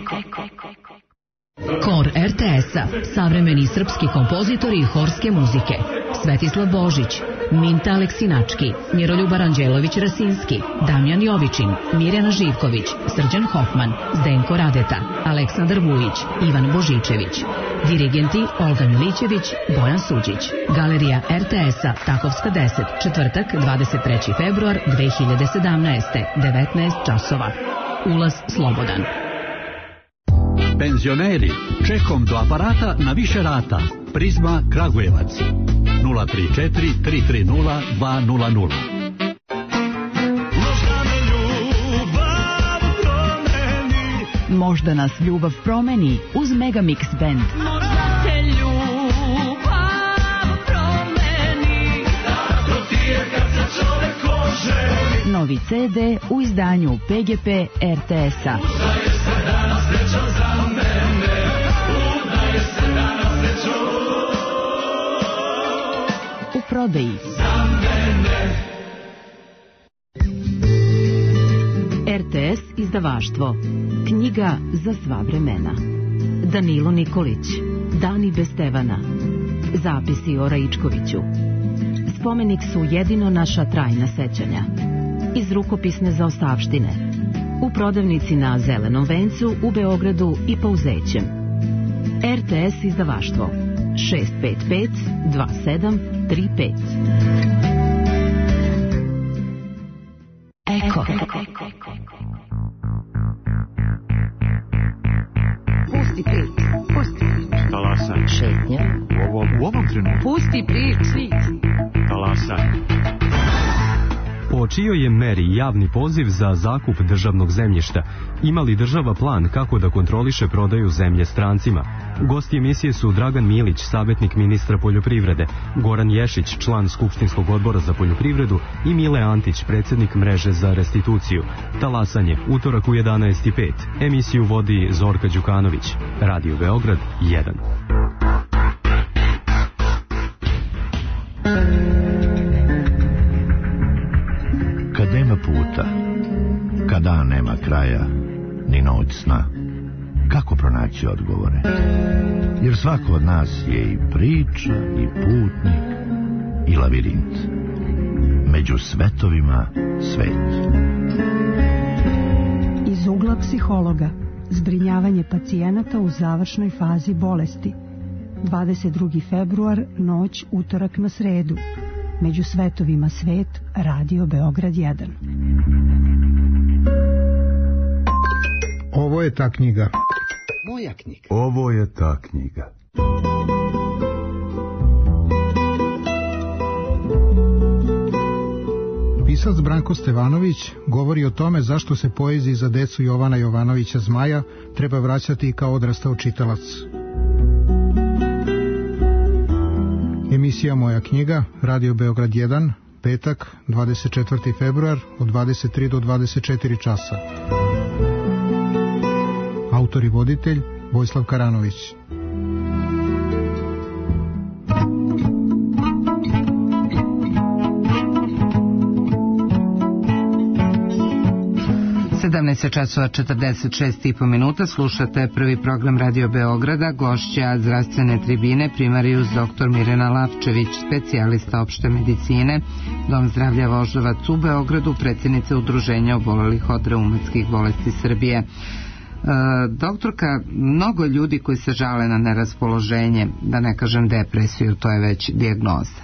Kor er te es-a, savremeni srpski kompozitori i horske muzike. Svetislav Božić, Minta Aleksinački, Miroljuba Ranđelović-Rasinski, Damjan Jovičin, Mirjana Živković, Srđan Hofman, Zdenko Radeta, Aleksandar Vujić, Ivan Božičević. Dirigenti Olga Milićević, Bojan Suđić. Galerija er te es-a, Takovska deset, četvrtak, dvadeset treći februar dve hiljade sedamnaeste, devetnaest časova. Ulaz slobodan. Penzioneri, čekom do aparata na više rata. Prizma Kragujevac. nula tri četiri tri tri nula dva nula nula. Možda nas ljubav promeni uz Megamix Band. Možda te ljubav promeni. Tako ti je kad se čovek oženi. Novi ce de u izdanju pe ge pe er te es-a. Udaje se danas srećan za mene. Udaje se danas srećan u prodaji. Za mene. er te es izdavaštvo. Knjiga za sva vremena. Danilo Nikolić. Dani bez Stevana. Zapisi o Raičkoviću. spomenik su jedino naša trajna sećanja. Iz rukopisne zaostavštine. U prodavnici na Zelenom vencu u Beogradu i Pouzećem. R T S izdavaštvo šest pet pet dva sedam tri pet. Eko. Pusti prič, pusti prič. Talasaj. Šetnja. U ovom, u ovom trenutku. Pusti prič. Talasaj. Po čijoj je meri javni poziv za zakup državnog zemljišta? Ima li država plan kako da kontroliše prodaju zemlje strancima? Gosti emisije su Dragan Milić, savjetnik ministra poljoprivrede, Goran Ješić, član Skupštinskog odbora za poljoprivredu i Mile Antić, predsjednik mreže za restituciju. Talasanje, utorak u jedanaest i pet. Emisiju vodi Zorka Đukanović. Radio Beograd jedan. Kad nema puta, kad dan nema kraja, ni noć sna, kako pronaći odgovore? Jer svako od nas je i priča, i putnik, i lavirint. Među svetovima svet. Iz ugla psihologa, zbrinjavanje pacijenata u završnoj fazi bolesti. dvadeset drugi februar, noć, utorak na sredu. Među svetovima svet, Radio Beograd jedan. Ovo je ta knjiga. Moja knjiga. Ovo je ta knjiga. Pisac Branko Stevanović govori o tome zašto se poeziji za decu Jovana Jovanovića Zmaja treba vraćati kao odrastao čitalac. Emisija Moja knjiga, Radio Beograd jedan, petak, dvadeset četvrti februar, od dvadeset tri do dvadeset četiri časa. Autor i voditelj Vojislav Karanović. sedamnaest časova četrdeset šest i po minuta, slušate prvi program Radio Beograda, gošća zdravstvene tribine, primarijus doktor Mirjana Lapčević, specijalista opšte medicine, Dom zdravlja Voždovac u Beogradu, predsjednica Udruženja obolelih od reumatskih bolesti Srbije. E, doktorka, mnogo ljudi koji se žale na neraspoloženje, da ne kažem depresiju, to je već dijagnoza.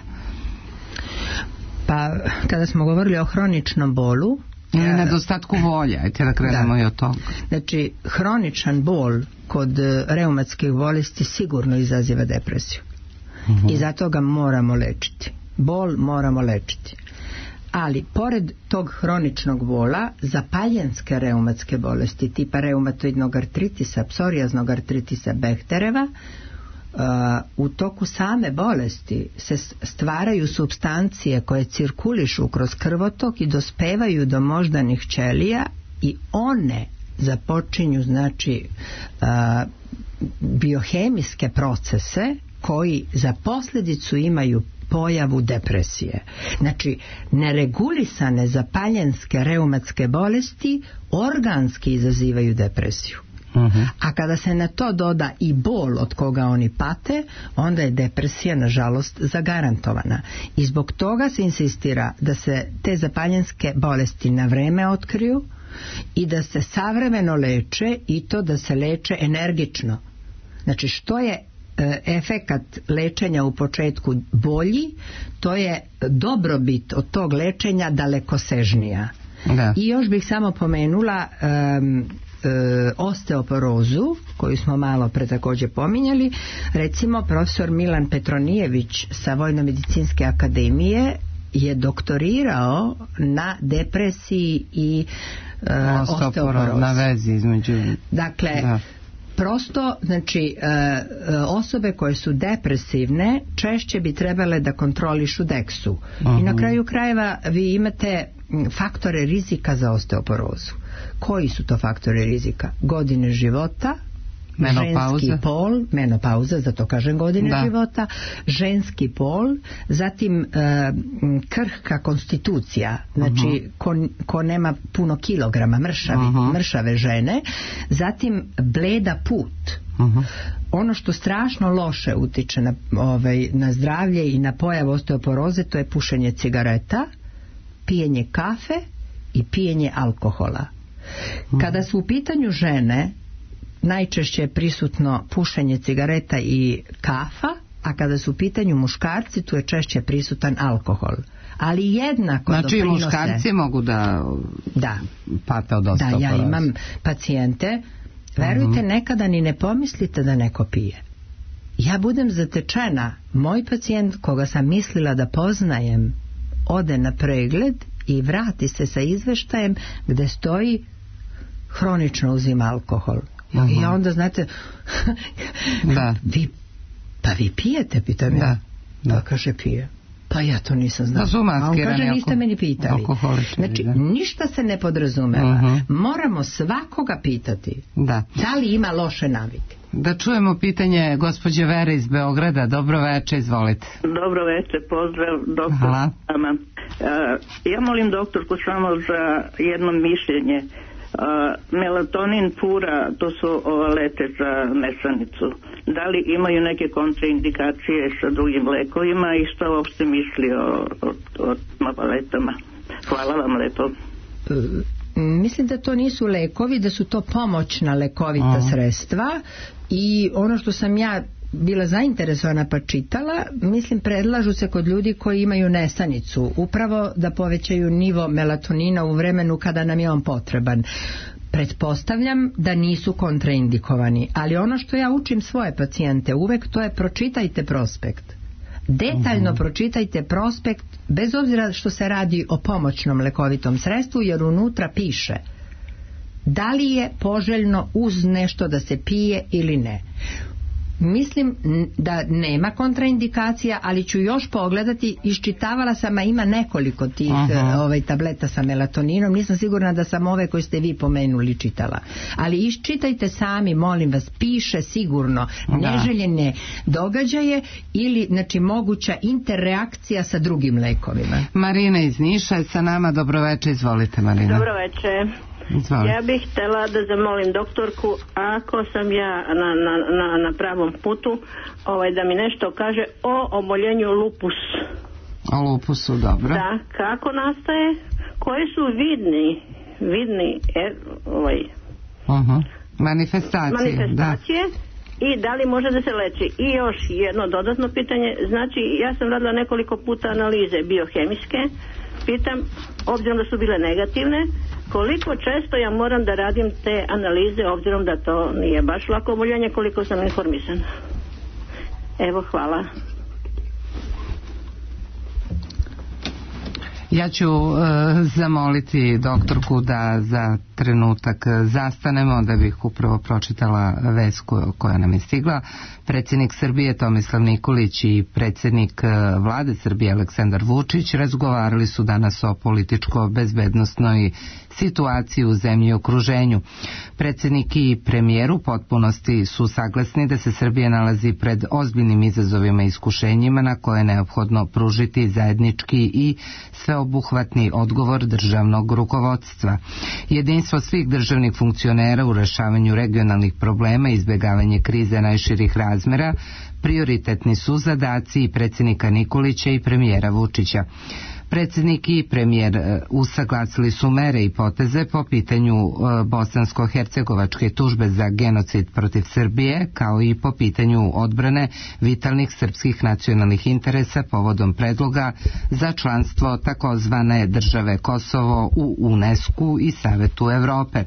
Pa, kada smo govorili o hroničnom bolu, ili nedostatku volje, ajte da krenemo da. I od toga. Znači, hroničan bol kod reumatskih bolesti sigurno izaziva depresiju. Uh-huh. I zato ga moramo lečiti. Bol moramo lečiti. Ali, pored tog hroničnog bola, zapaljenske reumatske bolesti, tipa reumatoidnog artritisa, psorijaznog artritisa Behtereva, Uh, u toku same bolesti se stvaraju supstancije koje cirkulišu kroz krvotok i dospevaju do moždanih ćelija i one započinju, znači, uh, biohemijske procese koji za posljedicu imaju pojavu depresije. Znači, neregulisane zapaljenske reumatske bolesti organski izazivaju depresiju. Uh-huh. A kada se na to doda i bol od koga oni pate, onda je depresija nažalost zagarantovana. I zbog toga se insistira da se te zapaljenske bolesti na vreme otkriju i da se savremeno leče, i to da se leče energično. Znači, što je e, efekat lečenja u početku bolji, to je dobrobit od tog lečenja dalekosežnija. Da. I još bih samo pomenula um, E, osteoporozu, koju smo malo pre također pominjali. Recimo, profesor Milan Petronijević sa Vojno-medicinske akademije je doktorirao na depresiji i e, osteoporozi. Na vezi između... Dakle, da. Prosto, znači, e, osobe koje su depresivne češće bi trebale da kontrolišu deksu. Uh-huh. I na kraju krajeva vi imate faktore rizika za osteoporozu. Koji su to faktori rizika? Godine života, menopauza. Ženski pol, menopauza, zato kažem godine da. života, ženski pol, zatim e, krhka konstitucija, znači uh-huh. ko, ko nema puno kilograma, mršavi, uh-huh. mršave žene, zatim bleda put. Uh-huh. Ono što strašno loše utiče na, ovaj, na zdravlje i na pojavu osteoporoze, to je pušenje cigareta, pijenje kafe i pijenje alkohola. Kada su u pitanju žene, najčešće je prisutno pušenje cigareta i kafa, a kada su u pitanju muškarci, tu je češće prisutan alkohol. Ali jednako znači doprinose... muškarci mogu da, da. pate od osteoporoze. Da, ja imam pacijente, verujte, uh-huh. nekada ni ne pomislite da neko pije. Ja budem zatečena, moj pacijent koga sam mislila da poznajem, ode na pregled i vrati se sa izveštajem gde stoji hronično uzima alkohol. Uh-huh. I onda, znate, da. vi, pa vi pijete, pitam ja. Da, da. Pa kaže pije. Pa ja to nisam znao. A on kaže, niste meni pitali. Znači, da. ništa se ne podrazumeva. Uh-huh. Moramo svakoga pitati da. da li ima loše navike. Da čujemo pitanje gospođe Vere iz Beograda. Dobro večer, izvolite. Dobro večer, pozdrav doktor. Uh, ja molim doktorku samo za jedno mišljenje. Uh, melatonin pura, to su ovalete za nesanicu. Da li imaju neke kontraindikacije sa drugim lekovima i što uopšte misli o, o, o ovaletama? Hvala vam lepo. Uh, mislim da to nisu lekovi, da su to pomoćna lekovita uh. sredstva i ono što sam ja bila zainteresovana pa čitala, mislim predlažu se kod ljudi koji imaju nesanicu, upravo da povećaju nivo melatonina u vremenu kada nam je on potreban. Pretpostavljam da nisu kontraindikovani, ali ono što ja učim svoje pacijente uvek, to je pročitajte prospekt. Detaljno uh-huh. pročitajte prospekt, bez obzira što se radi o pomoćnom lekovitom sredstvu, jer unutra piše da li je poželjno uz nešto da se pije ili ne. Mislim da nema kontraindikacija, ali ću još pogledati, iščitavala sam, a ima nekoliko tih uh-huh. ovaj, tableta sa melatoninom, nisam sigurna da sam ove koje ste vi pomenuli čitala, ali iščitajte sami, molim vas, piše sigurno da. neželjene događaje ili, znači, moguća interreakcija sa drugim lekovima. Marina iz Niša je sa nama, dobro večer, izvolite Marina. Dobro večer. Izvolite. Ja bih htjela da zamolim doktorku, ako sam ja na, na, na, na pravom putu, ovaj, da mi nešto kaže o oboljenju lupus. O lupusu, dobro. Da, kako nastaje, koji su vidni, vidni e, ovaj, uh-huh. manifestacije, manifestacije da. I da li može da se leči. I još jedno dodatno pitanje, znači ja sam radila nekoliko puta analize biohemijske, pitam, obzirom da su bile negativne, koliko često ja moram da radim te analize, obzirom da to nije baš lako oboljenje, koliko sam informisan. Evo, hvala. Ja ću uh, zamoliti doktorku da za trenutak zastanemo, da bih upravo pročitala vest koja nam je stigla. Predsjednik Srbije Tomislav Nikolić i predsjednik vlade Srbije Aleksandar Vučić razgovarali su danas o političko-bezbednosnoj situaciji u zemlji i okruženju. Predsjednik i premijer u potpunosti su saglasni da se Srbija nalazi pred ozbiljnim izazovima i iskušenjima na koje je neophodno pružiti zajednički i sveobuhvatni odgovor državnog rukovodstva. Jedinstvo svih državnih funkcionera u rešavanju regionalnih problema i izbjegavanje krize najširih razmera prioritetni su zadaci i predsjednika Nikolića i premijera Vučića. Predsjednik i premijer usaglasili su mere i poteze po pitanju bosansko-hercegovačke tužbe za genocid protiv Srbije, kao i po pitanju odbrane vitalnih srpskih nacionalnih interesa povodom predloga za članstvo takozvane države Kosovo u UNESCO i Savetu Evrope.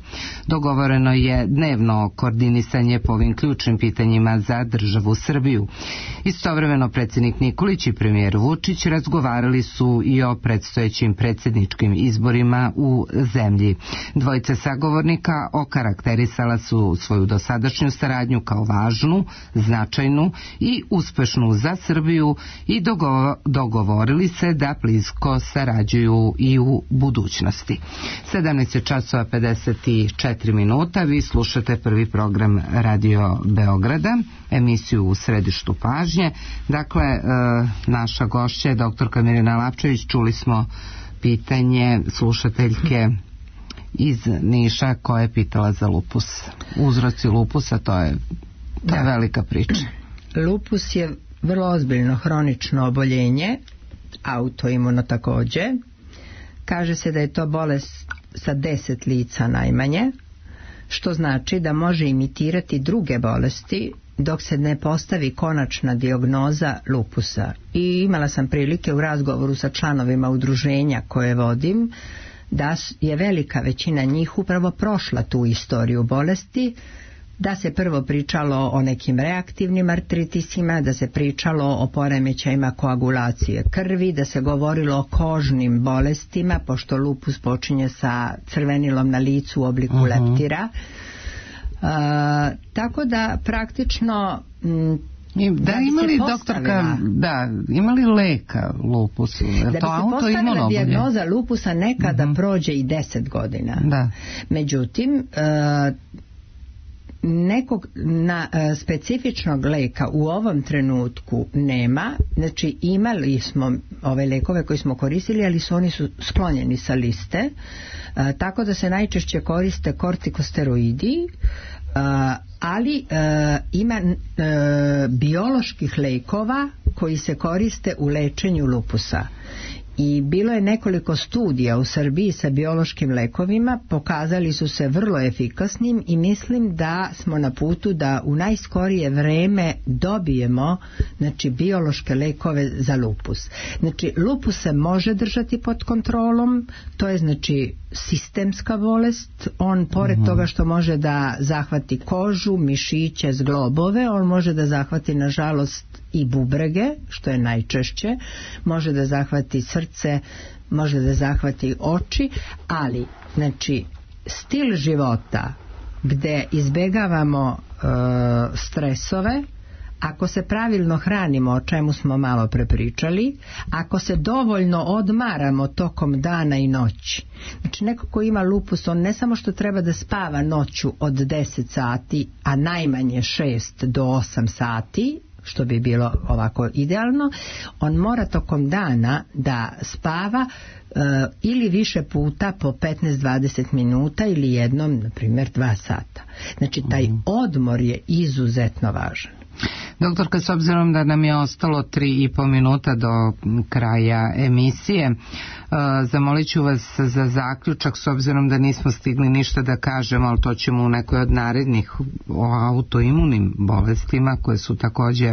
Dogovoreno je dnevno koordinisanje po ovim ključnim pitanjima za državu Srbiju. Istovremeno predsjednik Nikolić i premijer Vučić razgovarali su i o predstojećim predsjedničkim izborima u zemlji. Dvojica sagovornika okarakterisala su svoju dosadašnju saradnju kao važnu, značajnu i uspešnu za Srbiju i dogovorili se da blisko sarađuju i u budućnosti. sedamnaest časova pedeset četiri minuta, vi slušate prvi program Radio Beograda, emisiju U središtu pažnje. Dakle, e, naša gošća je doktorka Mirjana Lapčević. Čuli smo pitanje slušateljke iz Niša koja je pitala za lupus. Uzroci lupusa, to je, to je velika priča. Lupus je vrlo ozbiljno hronično oboljenje, autoimuno takođe. Kaže se da je to bolest sa deset lica najmanje, što znači da može imitirati druge bolesti dok se ne postavi konačna dijagnoza lupusa. I imala sam prilike u razgovoru sa članovima udruženja koje vodim da je velika većina njih upravo prošla tu istoriju bolesti, da se prvo pričalo o nekim reaktivnim artritisima, da se pričalo o poremećajima koagulacije krvi, da se govorilo o kožnim bolestima, pošto lupus počinje sa crvenilom na licu u obliku uh-huh. leptira. Uh, tako da praktično m, I, da, da imali doktorka, da, imali leka lupusu, je da bi to se postavila dijagnoza lupusa nekada uh-huh. prođe i deset godina. Da. Međutim, uh, nekog na, uh, specifičnog leka u ovom trenutku nema. Znači imali smo ove lekove koje smo koristili, ali su oni su sklonjeni sa liste, uh, tako da se najčešće koriste kortikosteroidi, uh, ali uh, ima uh, bioloških lekova koji se koriste u lečenju lupusa. I bilo je nekoliko studija u Srbiji sa biološkim lekovima, pokazali su se vrlo efikasnim i mislim da smo na putu da u najskorije vreme dobijemo, znači, biološke lekove za lupus. Znači, lupus se može držati pod kontrolom, to je znači sistemska bolest, on pored uh-huh. toga što može da zahvati kožu, mišiće, zglobove, on može da zahvati nažalost i bubrege, što je najčešće, može da zahvati srce, može da zahvati oči, ali znači stil života gde izbegavamo e, stresove, ako se pravilno hranimo, o čemu smo malo prepričali, ako se dovoljno odmaramo tokom dana i noći. Znači neko ko ima lupus, on ne samo što treba da spava noću od deset sati, a najmanje šest do osam sati, što bi bilo ovako idealno, on mora tokom dana da spava e, ili više puta po petnaest do dvadeset minuta ili jednom, na primjer, dva sata. Znači taj odmor je izuzetno važan. Doktorka, s obzirom da nam je ostalo tri i po minuta do kraja emisije, zamolit ću vas za zaključak, s obzirom da nismo stigli ništa da kažemo, ali to ćemo u nekoj od narednih o autoimunim bolestima koje su također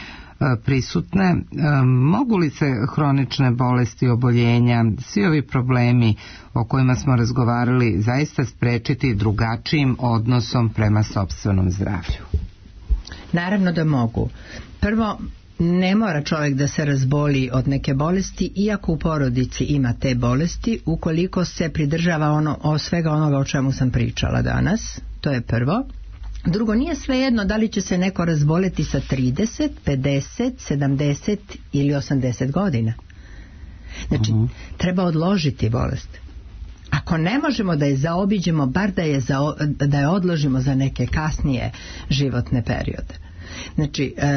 prisutne. Mogu li se hronične bolesti, oboljenja, svi ovi problemi o kojima smo razgovarali zaista sprečiti drugačijim odnosom prema sopstvenom zdravlju? Naravno da mogu. Prvo, ne mora čovjek da se razboli od neke bolesti, iako u porodici ima te bolesti, ukoliko se pridržava ono, o svega onoga o čemu sam pričala danas. To je prvo. Drugo, nije svejedno da li će se neko razboleti sa trideset, pedeset, sedamdeset ili osamdeset godina. Znači, uh-huh. treba odložiti bolest. Ako ne možemo da je zaobiđemo, bar da je, za, da je odložimo za neke kasnije životne periode. Znači, e,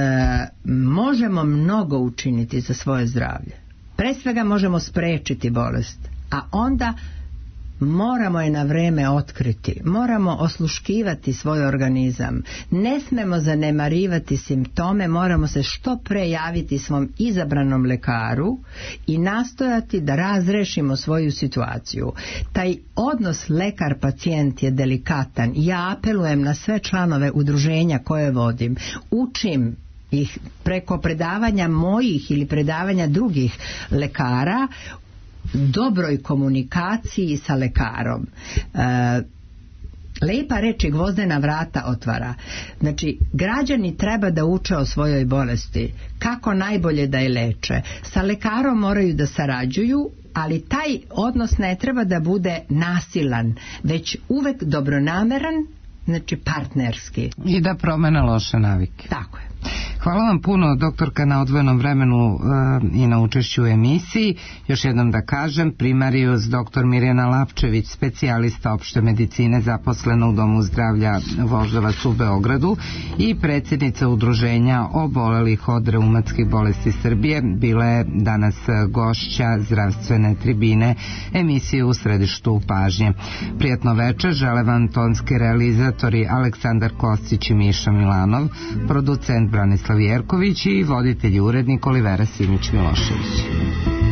možemo mnogo učiniti za svoje zdravlje. Pre svega možemo sprečiti bolest, a onda moramo je na vreme otkriti, moramo osluškivati svoj organizam, ne smemo zanemarivati simptome, moramo se što pre javiti svom izabranom lekaru i nastojati da razrešimo svoju situaciju. Taj odnos lekar-pacijent je delikatan. Ja apelujem na sve članove udruženja koje vodim, učim ih preko predavanja mojih ili predavanja drugih lekara, dobroj komunikaciji sa lekarom. E, Lepa reč i gvozdena vrata otvara. Znači, građani treba da uče o svojoj bolesti, kako najbolje da je leče. Sa lekarom moraju da sarađuju, ali taj odnos ne treba da bude nasilan, već uvek dobronameran, znači partnerski. I da promene loše navike. Tako je. Hvala vam puno, doktorka, na odvojenom vremenu e, i na učešću u emisiji. Još jednom da kažem, primarijus doktor Mirjana Lapčević, specijalista opšte medicine, zaposlena u Domu zdravlja Voždovac u Beogradu i predsjednica Udruženja obolelih od reumatskih bolesti Srbije, bila je danas gošća zdravstvene tribine emisije U središtu pažnje. Prijatno večer žele vam tonski realizatori Aleksandar Kostić i Miša Milanov, producent Branislav Jerković i voditelj i urednik Olivera Simić Milošević.